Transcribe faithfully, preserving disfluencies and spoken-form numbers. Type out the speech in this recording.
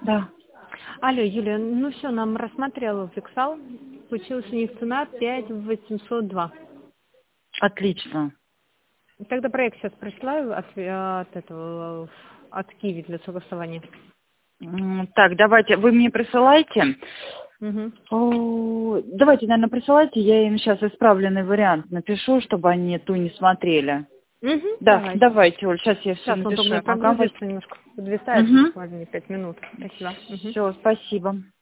Да. Алло, Юлия, ну все, нам рассмотрела Фиксал. Получилась у них цена пять тысяч восемьсот два. Отлично. Тогда проект сейчас присылаю от, от этого, от Киви для согласования. М, Так, давайте, вы мне присылайте. Угу. О, давайте, наверное, присылайте, я им сейчас исправленный вариант напишу, чтобы они ту не смотрели. Угу, Да, давайте. давайте, Оль, сейчас я все Сейчас он только напишу. мне Ага, прогрузится, немножко подвисает, угу. буквально пять минут. Спасибо. Угу. Все, спасибо.